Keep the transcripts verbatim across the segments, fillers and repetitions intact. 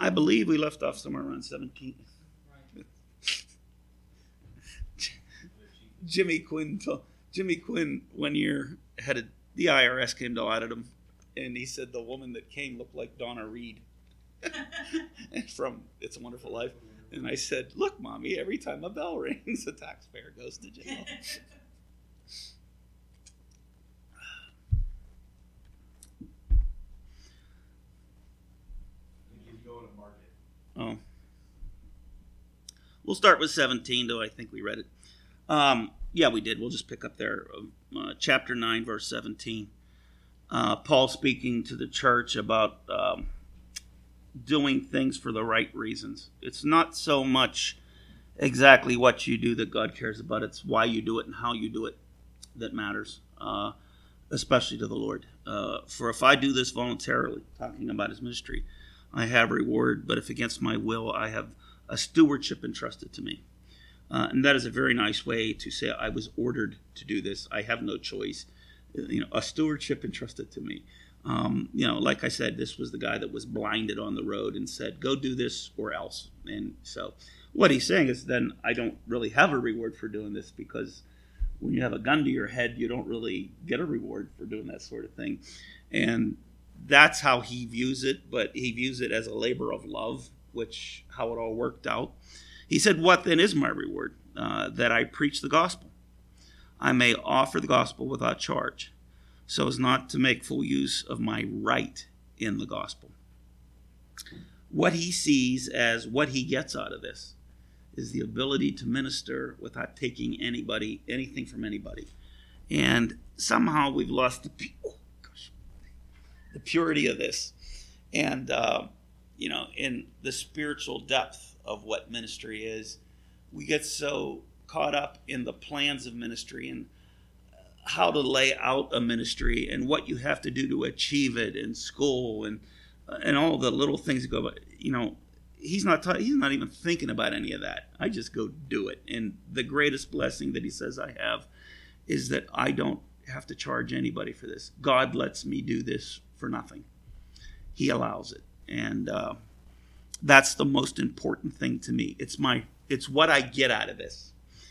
I believe we left off somewhere around seventeen. Right. Jimmy Quinn, Jimmy Quinn, one year had a, the I R S came to audit him, and he said the woman that came looked like Donna Reed from It's a Wonderful Life. And I said, "Look, Mommy, every time a bell rings, a taxpayer goes to jail." Oh, we'll start with seventeen, though I think we read it. Um, yeah, we did. We'll just pick up there. Uh, chapter nine, verse seventeen. Uh, Paul speaking to the church about um, doing things for the right reasons. It's not so much exactly what you do that God cares about. It's why you do it and how you do it that matters, uh, especially to the Lord. Uh, for if I do this voluntarily, talking about his ministry, I have reward, but if against my will, I have a stewardship entrusted to me. Uh, and that is a very nice way to say I was ordered to do this. I have no choice. You know, a stewardship entrusted to me. Um, you know, like I said, this was the guy that was blinded on the road and said, "Go do this or else." And so what he's saying is then I don't really have a reward for doing this, because when you have a gun to your head, you don't really get a reward for doing that sort of thing. And that's how he views it, but he views it as a labor of love, which how it all worked out. He said, "What then is my reward? Uh, that I preach the gospel. I may offer the gospel without charge, so as not to make full use of my right in the gospel." What he sees as what he gets out of this is the ability to minister without taking anybody, anything from anybody. And somehow we've lost the people. The purity of this, and uh, you know, in the spiritual depth of what ministry is, we get so caught up in the plans of ministry and how to lay out a ministry and what you have to do to achieve it in school and uh, and all the little things that go. But you know, he's not ta- he's not even thinking about any of that. I just go do it, and the greatest blessing that he says I have is that I don't have to charge anybody for this. God lets me do this for nothing. He allows it, and uh, that's the most important thing to me. It's my, it's what I get out of this.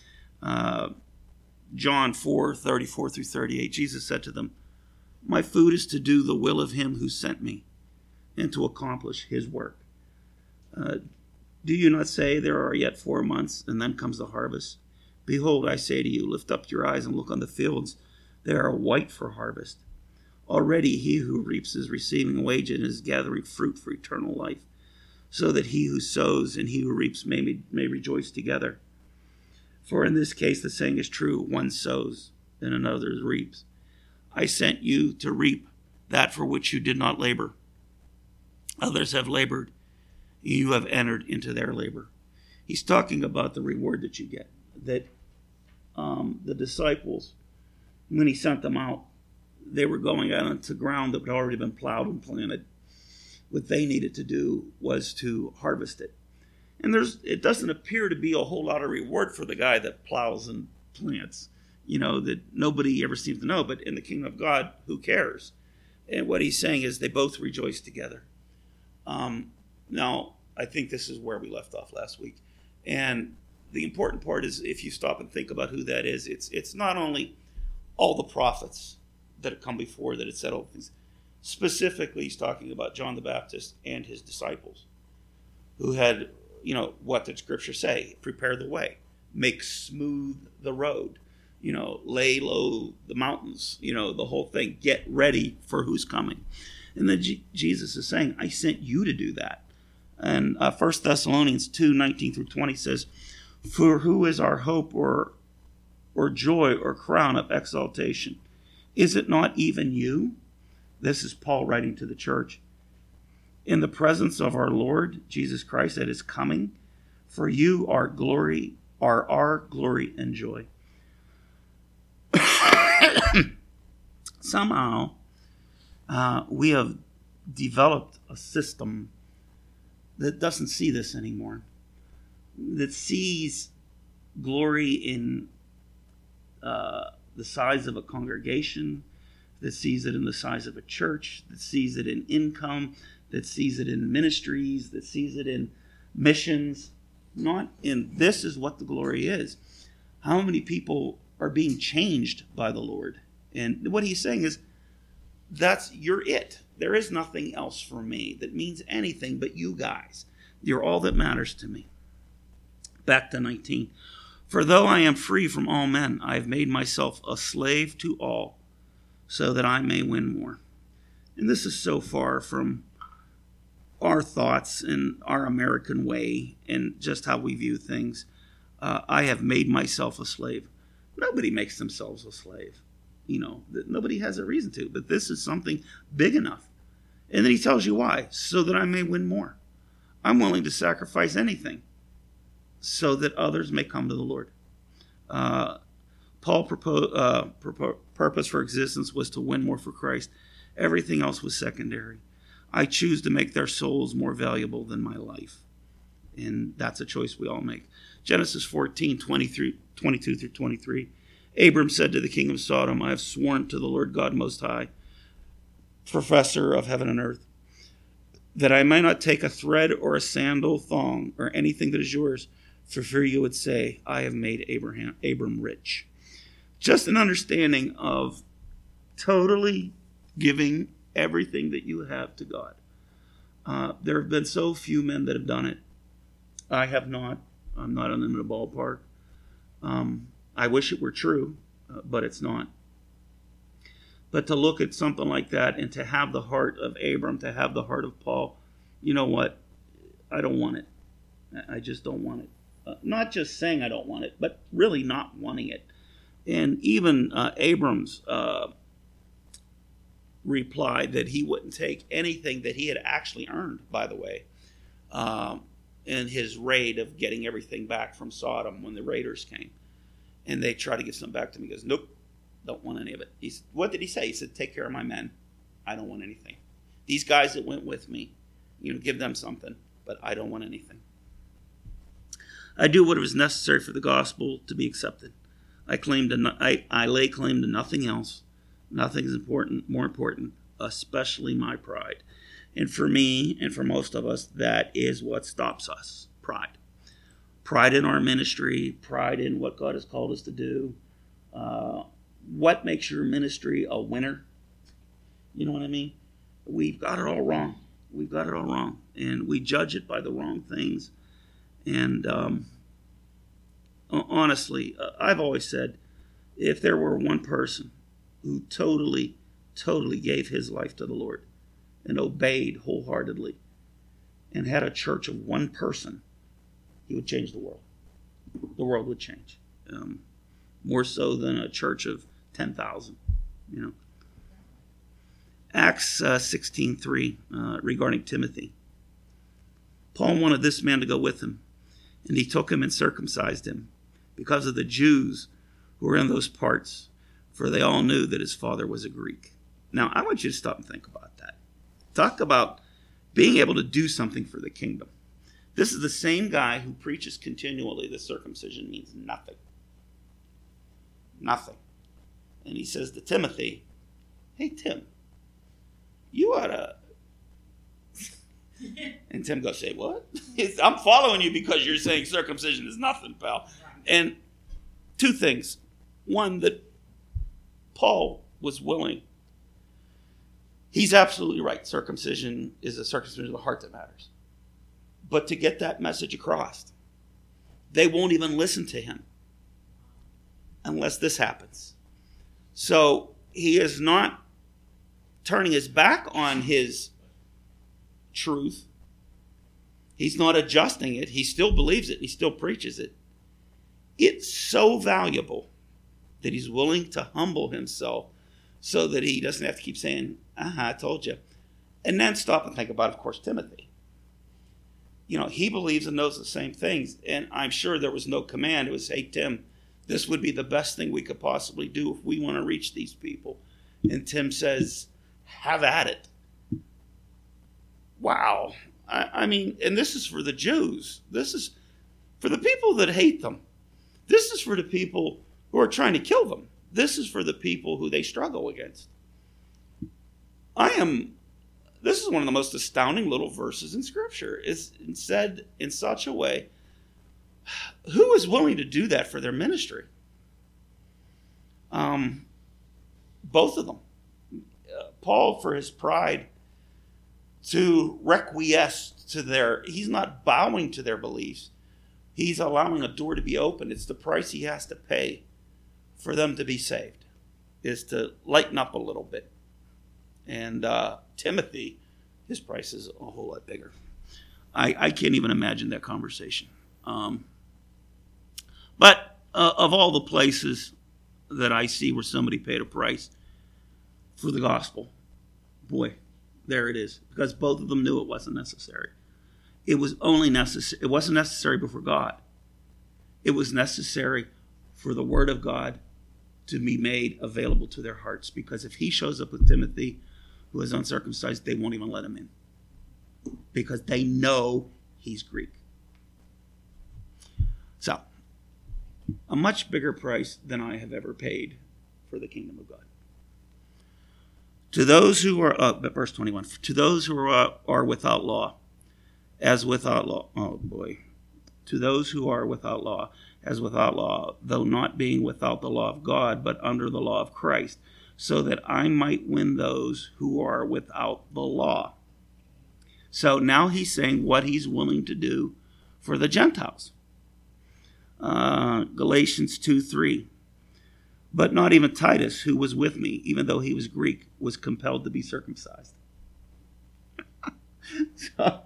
Uh, John four thirty-four through thirty-eight. Jesus said to them, "My food is to do the will of him who sent me, and to accomplish his work. Uh, do you not say there are yet four months, and then comes the harvest? Behold, I say to you, lift up your eyes and look on the fields; they are white for harvest. Already he who reaps is receiving a wage and is gathering fruit for eternal life, so that he who sows and he who reaps may, may rejoice together. For in this case the saying is true, one sows and another reaps. I sent you to reap that for which you did not labor. Others have labored, you have entered into their labor." He's talking about the reward that you get, that um, the disciples, when he sent them out, they were going out onto ground that had already been plowed and planted. What they needed to do was to harvest it. And there's it doesn't appear to be a whole lot of reward for the guy that plows and plants, you know, that nobody ever seems to know. But in the kingdom of God, who cares? And what he's saying is they both rejoice together. Um, now, I think this is where we left off last week. And the important part is, if you stop and think about who that is, it's it's not only all the prophets that have come before that had said all things. Specifically, he's talking about John the Baptist and his disciples, who had, you know, what did Scripture say? Prepare the way, make smooth the road, you know, lay low the mountains, you know, the whole thing. Get ready for who's coming. And then G- Jesus is saying, I sent you to do that. And uh, First Thessalonians two, nineteen through twenty says, "For who is our hope or or joy or crown of exaltation? Is it not even you?" This is Paul writing to the church. "In the presence of our Lord Jesus Christ at his coming, for you are glory, are our glory and joy." Somehow, uh, we have developed a system that doesn't see this anymore, that sees glory in uh, the size of a congregation, that sees it in the size of a church, that sees it in income, that sees it in ministries, that sees it in missions. Not in this is what the glory is. How many people are being changed by the Lord? And what he's saying is, that's you're it. There is nothing else for me that means anything but you guys. You're all that matters to me. Back to nineteen. For though I am free from all men, I have made myself a slave to all, so that I may win more. And this is so far from our thoughts and our American way and just how we view things. Uh, I have made myself a slave. Nobody makes themselves a slave. You know, that nobody has a reason to. But this is something big enough. And then he tells you why. So that I may win more. I'm willing to sacrifice anything so that others may come to the Lord. Uh, Paul's propo- uh, propo- purpose for existence was to win more for Christ. Everything else was secondary. I choose to make their souls more valuable than my life. And that's a choice we all make. Genesis fourteen, twenty-two through twenty-three. Abram said to the king of Sodom, I have sworn to the Lord God Most High, professor of heaven and earth, that I may not take a thread or a sandal thong or anything that is yours, for fear you would say, I have made Abraham, Abram rich. Just an understanding of totally giving everything that you have to God. Uh, there have been so few men that have done it. I have not. I'm not in the ballpark. Um, I wish it were true, uh, but it's not. But to look at something like that and to have the heart of Abram, to have the heart of Paul, you know what? I don't want it. I just don't want it. Uh, not just saying I don't want it, but really not wanting it. And even uh, Abram's uh, replied that he wouldn't take anything that he had actually earned, by the way, um, in his raid of getting everything back from Sodom when the raiders came. And they tried to give something back to him. He goes, nope, don't want any of it. He said, what did he say? He said, take care of my men. I don't want anything. These guys that went with me, you know, give them something, but I don't want anything. I do what was necessary for the gospel to be accepted. I claim to no, I, I lay claim to nothing else. Nothing is important, more important, especially my pride. And for me, and for most of us, that is what stops us, pride. Pride in our ministry, pride in what God has called us to do. Uh, what makes your ministry a winner? You know what I mean? We've got it all wrong. We've got it all wrong. And we judge it by the wrong things. And um, honestly, I've always said, if there were one person who totally, totally gave his life to the Lord and obeyed wholeheartedly and had a church of one person, he would change the world. The world would change. Um, more so than a church of ten thousand, you know. Acts uh, sixteen three, uh, regarding Timothy. Paul wanted this man to go with him, and he took him and circumcised him because of the Jews who were in those parts, for they all knew that his father was a Greek. Now, I want you to stop and think about that. Talk about being able to do something for the kingdom. This is the same guy who preaches continually that circumcision means nothing. Nothing. And he says to Timothy, hey, Tim, you ought to... And Tim goes, say, what? I'm following you because you're saying circumcision is nothing, pal. And two things. One, that Paul was willing. He's absolutely right. Circumcision is a circumcision of the heart that matters. But to get that message across, they won't even listen to him unless this happens. So he is not turning his back on his truth. He's not adjusting it. He still believes it. He still preaches it. It's so valuable that he's willing to humble himself so that he doesn't have to keep saying, aha, I told you. And then stop and think about, of course, Timothy. You know, he believes and knows the same things. And I'm sure there was no command. It was, hey, Tim, this would be the best thing we could possibly do if we want to reach these people. And Tim says, have at it. Wow. I, I mean, and this is for the Jews. This is for the people that hate them. This is for the people who are trying to kill them. This is for the people who they struggle against. I am, this is one of the most astounding little verses in Scripture. It's said in such a way, who is willing to do that for their ministry? Um, both of them. Uh, Paul, for his pride, to requiesce to their, he's not bowing to their beliefs. He's allowing a door to be opened. It's the price he has to pay for them to be saved, is to lighten up a little bit. And uh, Timothy, his price is a whole lot bigger. I, I can't even imagine that conversation. Um, but uh, of all the places that I see where somebody paid a price for the gospel, boy, there it is. Because both of them knew it wasn't necessary. It was only necessary. It wasn't necessary before God. It was necessary for the word of God to be made available to their hearts. Because if he shows up with Timothy, who is uncircumcised, they won't even let him in. Because they know he's Greek. So, a much bigger price than I have ever paid for the kingdom of God. To those who are, uh, verse twenty-one, to those who are, are without law, as without law, oh boy, to those who are without law, as without law, though not being without the law of God, but under the law of Christ, so that I might win those who are without the law. So now he's saying what he's willing to do for the Gentiles. Uh, Galatians two three. But not even Titus, who was with me, even though he was Greek, was compelled to be circumcised. So,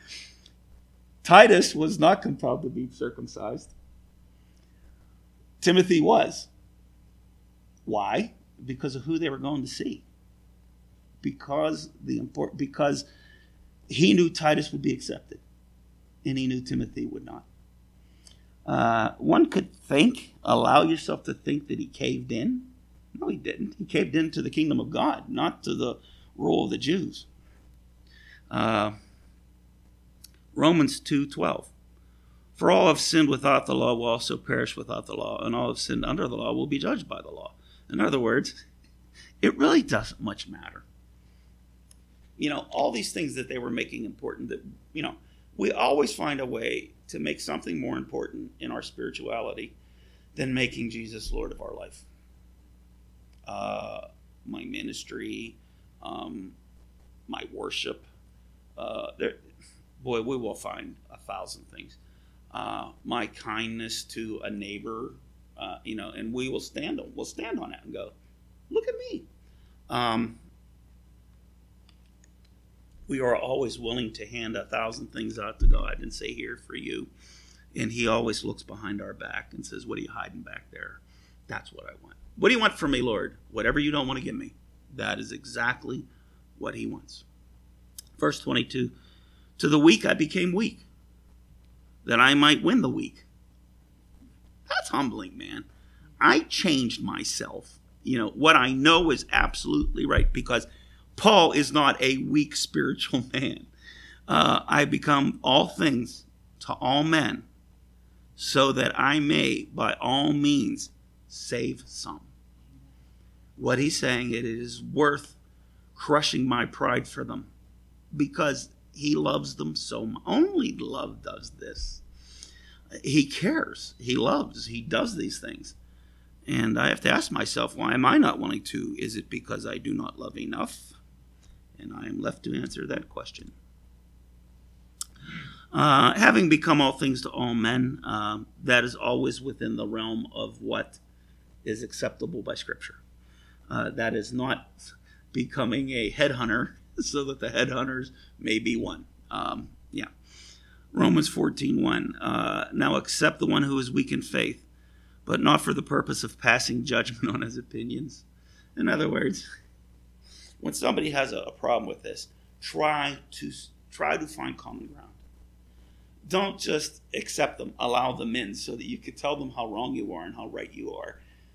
Titus was not compelled to be circumcised. Timothy was. Why? Because of who they were going to see. Because the import, because he knew Titus would be accepted, and he knew Timothy would not. Uh, one could think, allow yourself to think that he caved in. No, he didn't. He caved into the kingdom of God, not to the rule of the Jews. Uh, Romans two twelve. For all have sinned without the law will also perish without the law, and all have sinned under the law will be judged by the law. In other words, it really doesn't much matter. You know, all these things that they were making important, that, you know, we always find a way to make something more important in our spirituality than making Jesus Lord of our life. Uh, my ministry, um, my worship. Uh, there, boy, we will find a thousand things. Uh, my kindness to a neighbor, uh, you know, and we will stand on, we'll stand on it and go, look at me. Um, we are always willing to hand a thousand things out to God and say, here for you. And he always looks behind our back and says, what are you hiding back there? That's what I want. What do you want from me, Lord? Whatever you don't want to give me. That is exactly what he wants. Verse twenty-two, to the weak I became weak, that I might win the weak. That's humbling, man. I changed myself. You know, what I know is absolutely right, because Paul is not a weak spiritual man. Uh, I become all things to all men, so that I may, by all means, save some. What he's saying, it is worth crushing my pride for them, because he loves them so much. Only love does this. He cares. He loves. He does these things. And I have to ask myself, why am I not willing to? Is it because I do not love enough? And I am left to answer that question. Uh, having become all things to all men, uh, that is always within the realm of what is acceptable by Scripture. Uh, that is not becoming a headhunter so that the headhunters may be one. Um, yeah. Romans fourteen one. Uh, now accept the one who is weak in faith, but not for the purpose of passing judgment on his opinions. In other words, when somebody has a, a problem with this, try to try to find common ground. Don't just accept them, allow them in so that you can tell them how wrong you are and how right you are.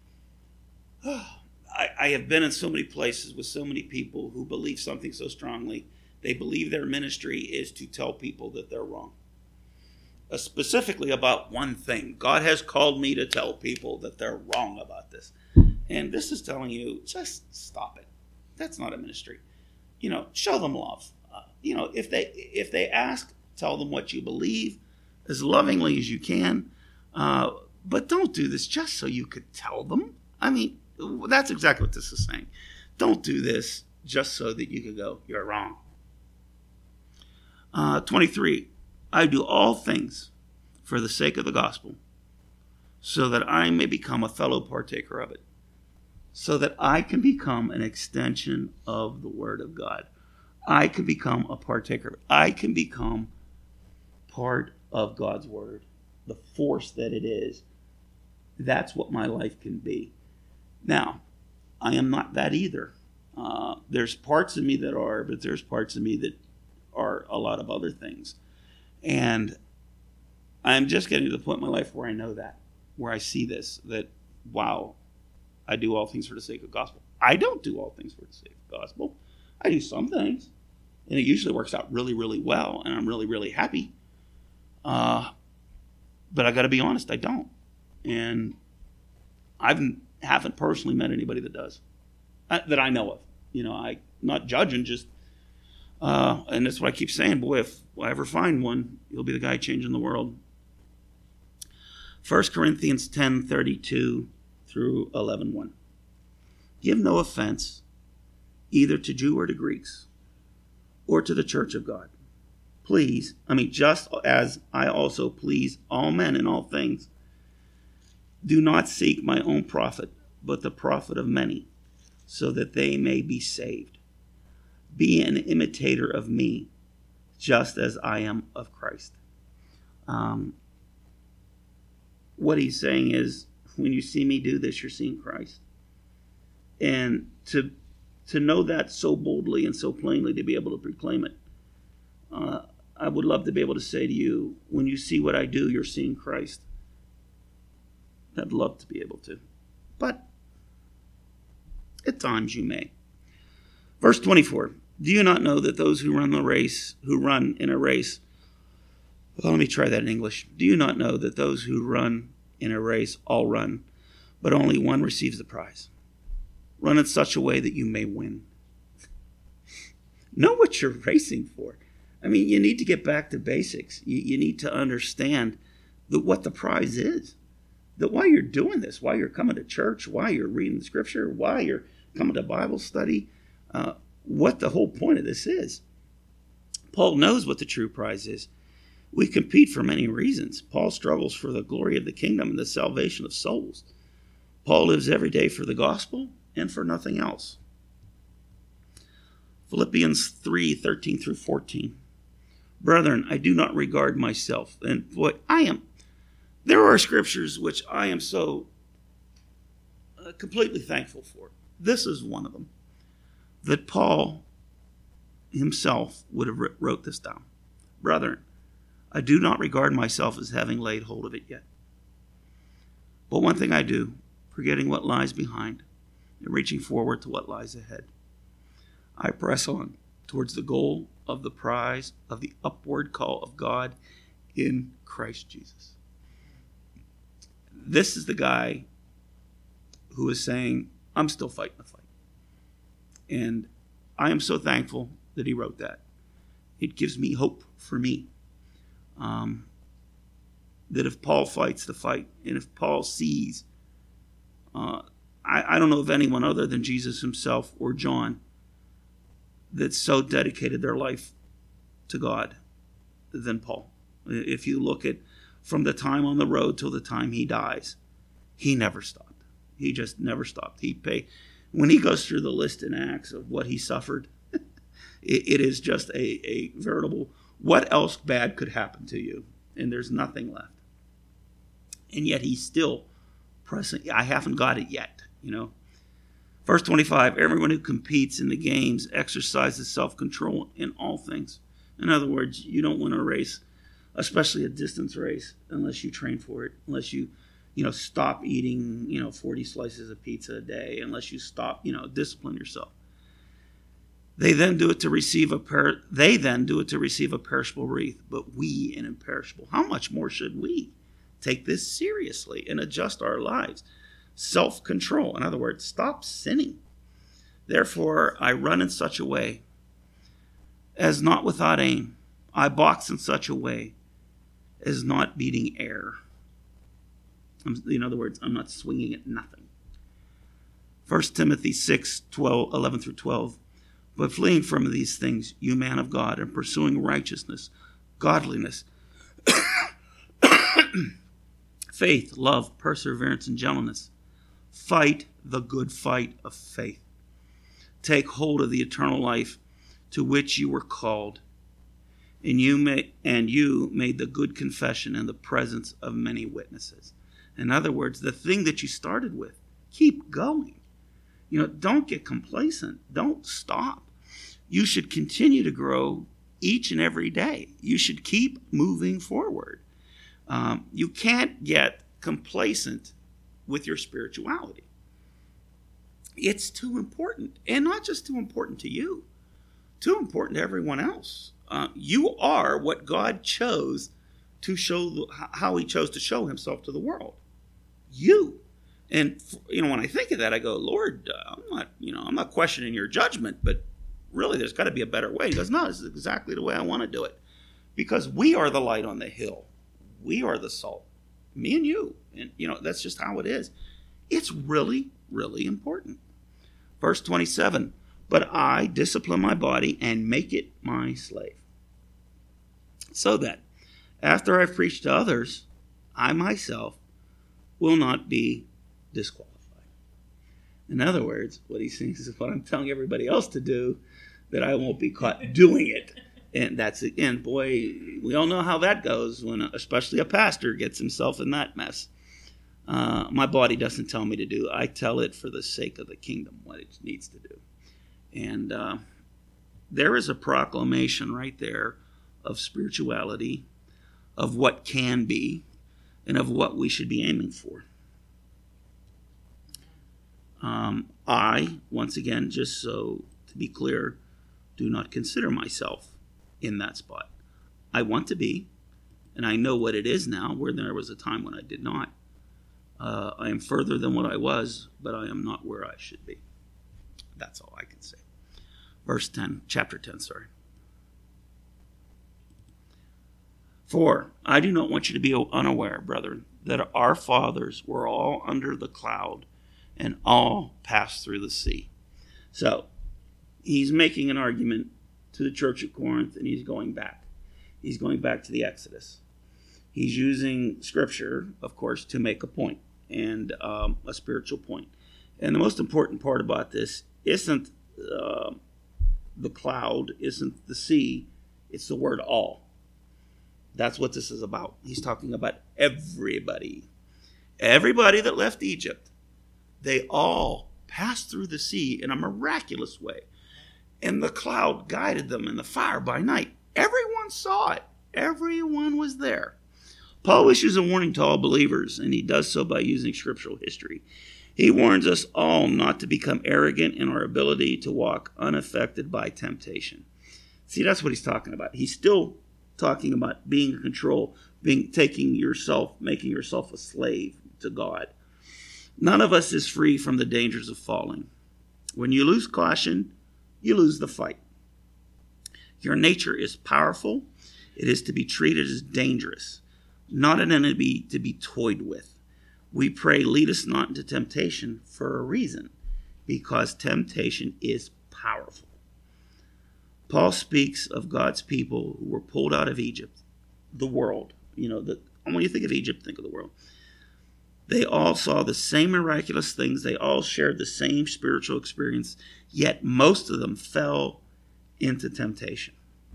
I, I have been in so many places with so many people who believe something so strongly. They believe their ministry is to tell people that they're wrong. Uh, specifically about one thing. God has called me to tell people that they're wrong about this. And this is telling you, just stop it. That's not a ministry. you know, show them love. Uh, you know, if they if they ask, tell them what you believe as lovingly as you can. Uh, but don't do this just so you could tell them. I mean, that's exactly what this is saying. Don't do this just so that you could go, you're wrong. Uh, twenty-three, I do all things for the sake of the gospel, so that I may become a fellow partaker of it, so that I can become an extension of the Word of God. I can become a partaker of it. I can become part of God's Word, the force that it is. That's what my life can be. Now, I am not that either. Uh, there's parts of me that are, but there's parts of me that are a lot of other things. And I'm just getting to the point in my life where I know that, where I see this, that, wow, I do all things for the sake of the gospel. I don't do all things for the sake of the gospel. I do some things, and it usually works out really, really well, and I'm really, really happy. Uh, but I got to be honest, I don't. And I haven't personally met anybody that does, uh, that I know of. You know, I'm not judging, just, uh, and that's what I keep saying, boy, if I ever find one, he'll be the guy changing the world. First Corinthians ten thirty-two through eleven one. Give no offense either to Jew or to Greeks or to the church of God. Please, I mean, just as I also please all men in all things, do not seek my own profit, but the profit of many, so that they may be saved. Be an imitator of me, just as I am of Christ. Um, what he's saying is, when you see me do this, you're seeing Christ. And to to know that so boldly and so plainly, to be able to proclaim it, uh, I would love to be able to say to you, when you see what I do, you're seeing Christ. I'd love to be able to. But at times you may. Verse twenty-four. Do you not know that those who run the race, who run in a race, well, let me try that in English. Do you not know that those who run in a race all run, but only one receives the prize? Run in such a way that you may win. Know what you're racing for. I mean, you need to get back to basics. You, you need to understand the, what the prize is. That why you're doing this, why you're coming to church, why you're reading the scripture, why you're coming to Bible study, uh, what the whole point of this is. Paul knows what the true prize is. We compete for many reasons. Paul struggles for the glory of the kingdom and the salvation of souls. Paul lives every day for the gospel and for nothing else. Philippians three thirteen through fourteen. Brethren, I do not regard myself, and what I am. There are scriptures which I am so uh, completely thankful for. This is one of them. That Paul himself would have wrote this down. Brethren, I do not regard myself as having laid hold of it yet. But one thing I do, forgetting what lies behind and reaching forward to what lies ahead, I press on towards the goal of the prize of the upward call of God in Christ Jesus. This is the guy who is saying, I'm still fighting the fight. And I am so thankful that he wrote that. It gives me hope for me. Um, that if Paul fights the fight, and if Paul sees, uh, I, I don't know of anyone other than Jesus himself or John that so dedicated their life to God than Paul. If you look at from the time on the road till the time he dies, he never stopped. He just never stopped. He paid. When he goes through the list in Acts of what he suffered, it, it is just a, a veritable, what else bad could happen to you? And there's nothing left. And yet he's still pressing. I haven't got it yet, you know. Verse twenty-five, everyone who competes in the games exercises self-control in all things. In other words, you don't win a race, especially a distance race, unless you train for it, unless you, you know, stop eating, you know, forty slices of pizza a day, unless you stop, you know, discipline yourself. They then do it to receive a per- they then do it to receive a perishable wreath, but we an imperishable. How much more should we take this seriously and adjust our lives? Self-control. In other words, stop sinning. Therefore, I run in such a way as not without aim. I box in such a way as not beating air. In other words, I'm not swinging at nothing. First Timothy six, twelve, eleven through twelve. But fleeing from these things, you man of God, and pursuing righteousness, godliness, faith, love, perseverance, and gentleness. Fight the good fight of faith. Take hold of the eternal life to which you were called, and you may, and you made the good confession in the presence of many witnesses. In other words, the thing that you started with, keep going. You know, don't get complacent. Don't stop. You should continue to grow each and every day. You should keep moving forward. Um, you can't get complacent with your spirituality. It's too important, and not just too important to you, too important to everyone else. Uh, you are what God chose to show, how he chose to show himself to the world. You. And, you know, when I think of that, I go, Lord, uh, I'm not, you know, I'm not questioning your judgment, but really there's got to be a better way. He goes, no, this is exactly the way I want to do it. Because we are the light on the hill. We are the salt. Me and you. And, you know, that's just how it is. It's really, really important. Verse twenty-seven, but I discipline my body and make it my slave. So that after I've preached to others, I myself will not be disqualified. In other words, what he thinks is what I'm telling everybody else to do, that I won't be caught doing it. And that's it. And boy, we all know how that goes when especially a pastor gets himself in that mess. Uh, my body doesn't tell me to do. I tell it for the sake of the kingdom what it needs to do. And uh, there is a proclamation right there of spirituality, of what can be, and of what we should be aiming for. Um, I, once again, just so to be clear, do not consider myself in that spot. I want to be, and I know what it is now, where there was a time when I did not. Uh, I am further than what I was, but I am not where I should be. That's all I can say. Verse ten, chapter ten, sorry. For I do not want you to be unaware, brethren, that our fathers were all under the cloud and all passed through the sea. So, he's making an argument to the church at Corinth, and he's going back. He's going back to the Exodus. He's using Scripture, of course, to make a point, and um, a spiritual point. And the most important part about this isn't uh, the cloud, isn't the sea, it's the word all. That's what this is about. He's talking about everybody. Everybody that left Egypt, they all passed through the sea in a miraculous way. And the cloud guided them in the fire by night. Everyone saw it. Everyone was there. Paul issues a warning to all believers, and he does so by using scriptural history. He warns us all not to become arrogant in our ability to walk unaffected by temptation. See, that's what he's talking about. He's still talking about being in control, being taking yourself, making yourself a slave to God. None of us is free from the dangers of falling. When you lose caution, you lose the fight. Your nature is powerful. It is to be treated as dangerous, not an enemy to be toyed with. We pray, lead us not into temptation, for a reason, because temptation is powerful. Paul speaks of God's people who were pulled out of Egypt, the world. You know, the, when you think of Egypt, think of the world. They all saw the same miraculous things. They all shared the same spiritual experience, yet most of them fell into temptation.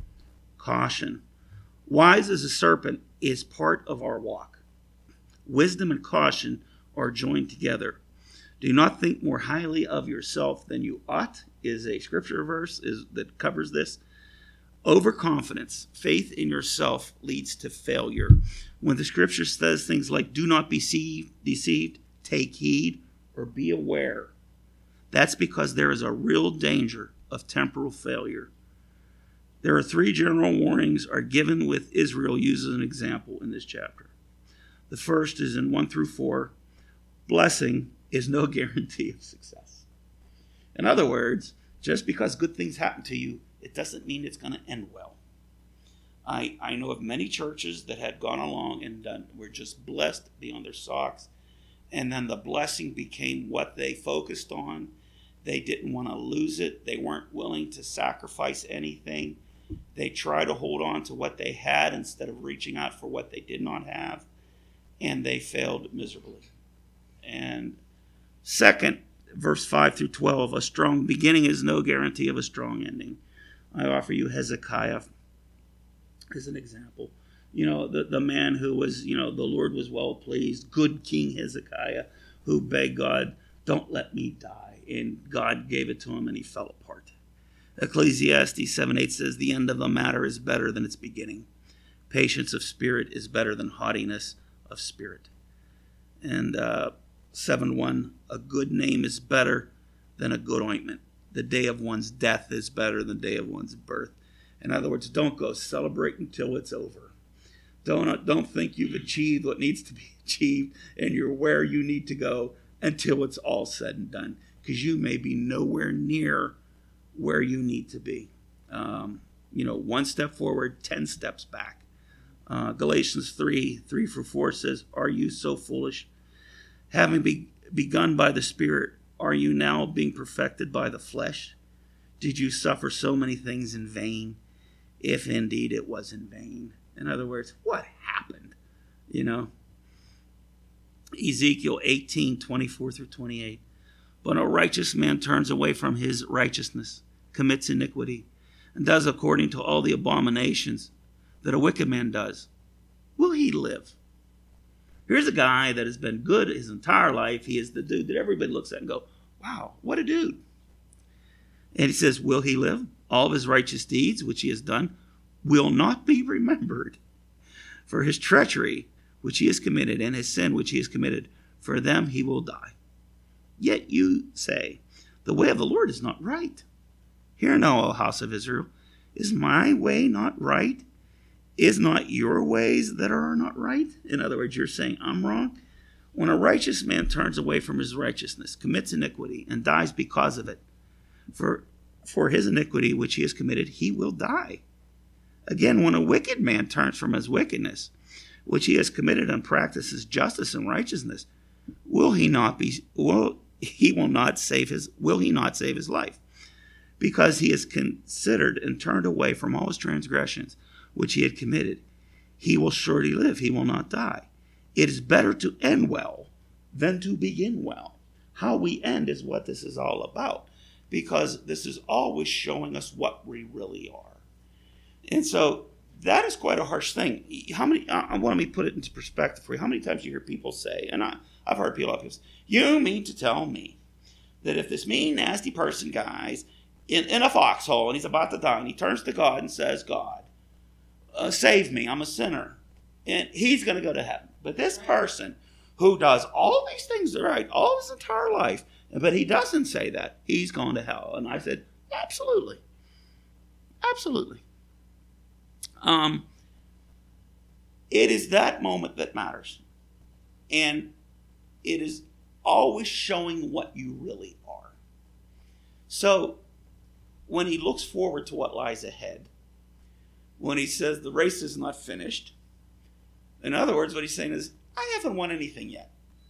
Caution. Wise as a serpent is part of our walk. Wisdom and caution are joined together. Do not think more highly of yourself than you ought, is a scripture verse is, that covers this. Overconfidence, faith in yourself, leads to failure. When the scripture says things like, do not be deceived, take heed, or be aware, that's because there is a real danger of temporal failure. There are three general warnings are given with Israel used as an example in this chapter. The first is in one through four. Blessing is no guarantee of success. In other words, just because good things happen to you it doesn't mean it's going to end well. I, I know of many churches that had gone along and done, were just blessed beyond their socks. And then the blessing became what they focused on. They didn't want to lose it. They weren't willing to sacrifice anything. They tried to hold on to what they had instead of reaching out for what they did not have. And they failed miserably. And second, verse five through twelve, a strong beginning is no guarantee of a strong ending. I offer you Hezekiah as an example. You know, the, the man who was, you know, the Lord was well pleased, good King Hezekiah, who begged God, don't let me die. And God gave it to him and he fell apart. Ecclesiastes seven eight says, the end of the matter is better than its beginning. Patience of spirit is better than haughtiness of spirit. And uh, seven one, a good name is better than a good ointment. The day of one's death is better than the day of one's birth. In other words, don't go celebrate until it's over. Don't, don't think you've achieved what needs to be achieved and you're where you need to go until it's all said and done, because you may be nowhere near where you need to be. Um, you know, one step forward, ten steps back. Uh, Galatians three, three through four says, are you so foolish? Having be, begun by the Spirit, are you now being perfected by the flesh? Did you suffer so many things in vain, if indeed it was in vain? In other words, what happened? You know? Ezekiel eighteen, twenty-four through twenty-eight. But a righteous man turns away from his righteousness, commits iniquity, and does according to all the abominations that a wicked man does. Will he live? Here's a guy that has been good his entire life. He is the dude that everybody looks at and go, wow, what a dude. And he says, will he live? All of his righteous deeds, which he has done, will not be remembered. For his treachery, which he has committed, and his sin, which he has committed, for them he will die. Yet you say, the way of the Lord is not right. Hear now, O house of Israel, is my way not right? Is not your ways that are not right? In other words, you're saying I'm wrong? When a righteous man turns away from his righteousness, commits iniquity, and dies because of it, for, for his iniquity which he has committed, he will die. Again, when a wicked man turns from his wickedness, which he has committed, and practices justice and righteousness, will he not be? Will he will not save his? Will he not save his life? Because he has considered and turned away from all his transgressions, which he had committed, he will surely live. He will not die. It is better to end well than to begin well. How we end is what this is all about, because this is always showing us what we really are. And so that is quite a harsh thing. How many, I want me to put it into perspective for you. How many times you hear people say, and I, I've heard people, people say, you mean to tell me that if this mean, nasty person, guys, in, in a foxhole and he's about to die and he turns to God and says, God, uh, save me, I'm a sinner, and he's going to go to heaven. But this person who does all these things right, all his entire life, but he doesn't say that, he's going to hell. And I said, absolutely. Absolutely. Um, it is that moment that matters. And it is always showing what you really are. So when he looks forward to what lies ahead, when he says the race is not finished, in other words, what he's saying is, I haven't won anything yet.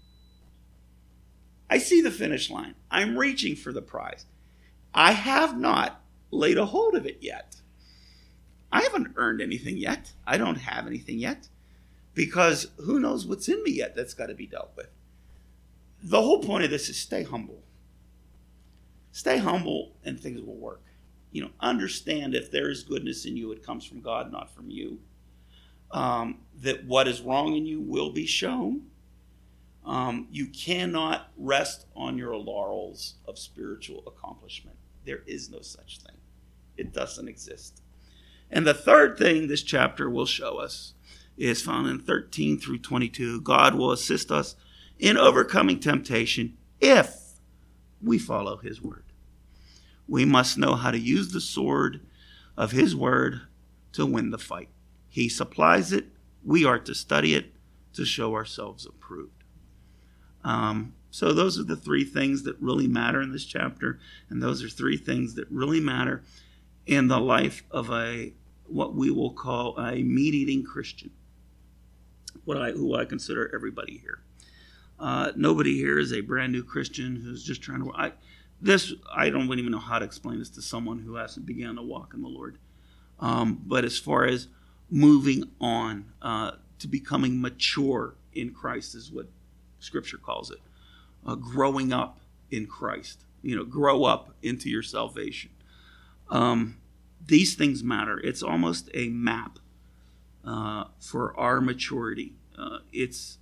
I see the finish line. I'm reaching for the prize. I have not laid a hold of it yet. I haven't earned anything yet. I don't have anything yet, because who knows what's in me yet that's got to be dealt with. The whole point of this is stay humble. Stay humble and things will work. You know, understand if there is goodness in you, it comes from God, not from you. Um, that what is wrong in you will be shown. Um, you cannot rest on your laurels of spiritual accomplishment. There is no such thing. It doesn't exist. And the third thing this chapter will show us is found in thirteen through twenty-two. God will assist us in overcoming temptation if we follow his word. We must know how to use the sword of his word to win the fight. He supplies it. We are to study it to show ourselves approved. Um, so those are the three things that really matter in this chapter. And those are three things that really matter in the life of a what we will call a meat-eating Christian, what I who I consider everybody here. Uh, nobody here is a brand new Christian who's just trying to. I, this I don't even know how to explain this to someone who hasn't begun to walk in the Lord. Um, but as far as moving on uh, to becoming mature in Christ is what Scripture calls it. Uh, growing up in Christ. You know, grow up into your salvation. Um, these things matter. It's almost a map uh, for our maturity. Uh, it's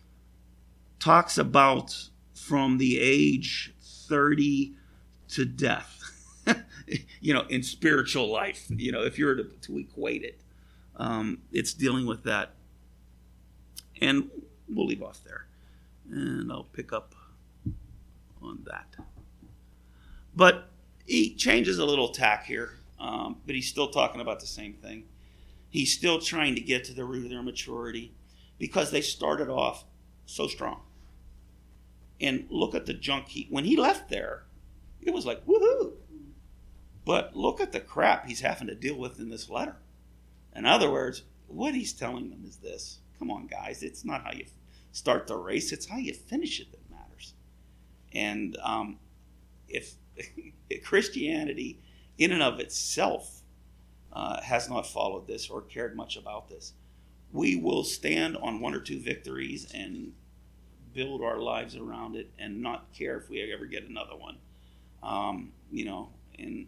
talks about from the age thirty to death, you know, in spiritual life, you know, if you were to, to equate it, um, it's dealing with that. And we'll leave off there. And I'll pick up on that. But he changes a little tack here, um, but he's still talking about the same thing. He's still trying to get to the root of their maturity because they started off so strong. And look at the junk he, when he left there, it was like, woohoo. But look at the crap he's having to deal with in this letter. In other words, what he's telling them is this. Come on, guys. It's not how you start the race. It's how you finish it that matters. And um, if Christianity in and of itself uh, has not followed this or cared much about this, we will stand on one or two victories and build our lives around it and not care if we ever get another one. Um, you know, and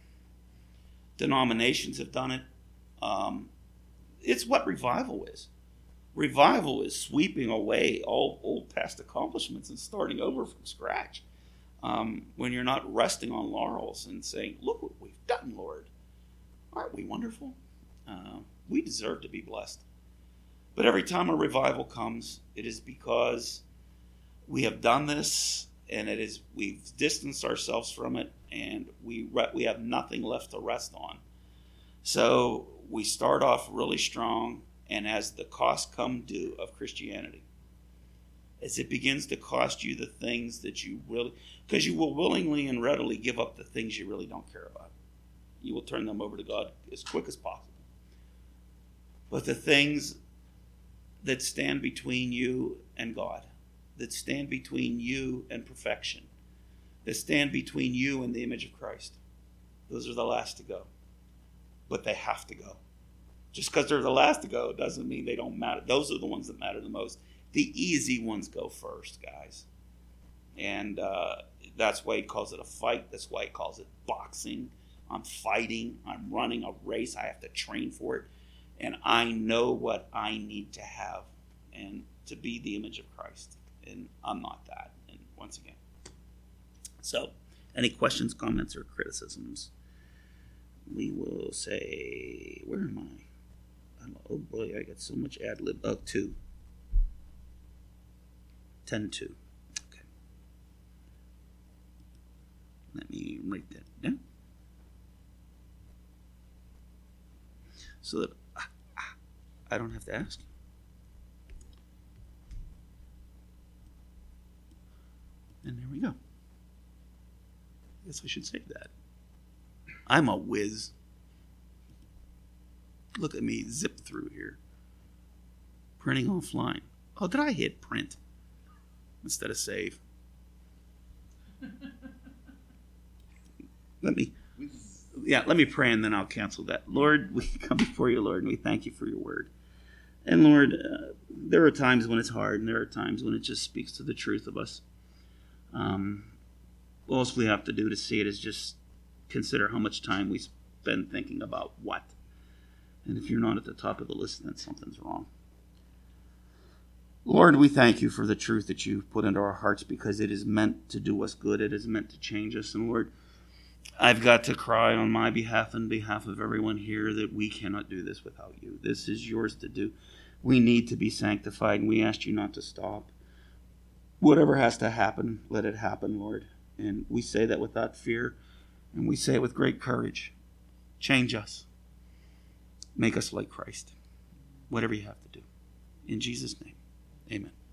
denominations have done it. Um, it's what revival is. Revival is sweeping away all old past accomplishments and starting over from scratch. Um, when you're not resting on laurels and saying, look what we've done, Lord. Aren't we wonderful? Uh, we deserve to be blessed. But every time a revival comes, it is because we have done this, and it is we've distanced ourselves from it, and we re- we have nothing left to rest on. So we start off really strong, and as the costs come due of Christianity, as it begins to cost you the things that you really, because you will willingly and readily give up the things you really don't care about. You will turn them over to God as quick as possible. But the things that stand between you and God, that stand between you and perfection, that stand between you and the image of Christ, those are the last to go. But they have to go. Just because they're the last to go doesn't mean they don't matter. Those are the ones that matter the most. The easy ones go first, guys. And uh, that's why he calls it a fight. That's why he calls it boxing. I'm fighting. I'm running a race. I have to train for it. And I know what I need to have and to be the image of Christ. And I'm not that. And once again. So, any questions, comments, or criticisms? We will say, where am I? I don't, oh boy, I got so much ad lib. Oh, two. ten two. Okay. Let me write that down. So that ah, ah, I don't have to ask. And there we go. I guess I should save that. I'm a whiz. Look at me zip through here. Printing offline. Oh, did I hit print instead of save? Let me, yeah, let me pray and then I'll cancel that. Lord, we come before you, Lord, and we thank you for your word. And Lord, uh, there are times when it's hard and there are times when it just speaks to the truth of us. Um, all we have to do to see it is just consider how much time we spend thinking about what. And if you're not at the top of the list, then something's wrong. Lord, we thank you for the truth that you've put into our hearts because it is meant to do us good. It is meant to change us. And Lord, I've got to cry on my behalf and behalf of everyone here that we cannot do this without you. This is yours to do. We need to be sanctified, and we ask you not to stop. Whatever has to happen, let it happen, Lord. And we say that without fear, and we say it with great courage. Change us. Make us like Christ. Whatever you have to do. In Jesus' name, amen.